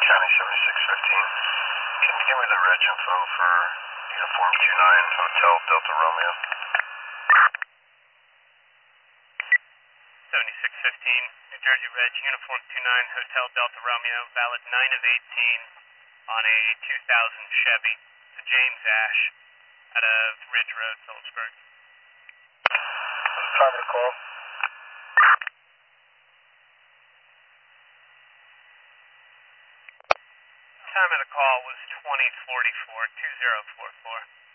County 7615. Can you give me the reg info for Uniform 29 Hotel Delta Romeo? 7615, New Jersey Reg, Uniform 29 Hotel Delta Romeo, valid 9 of 18 on a 2000 Chevy, to James Ash, out of Ridge Road, Phillipsburg. What's the time of the call? Time of the call was 2044, 2044.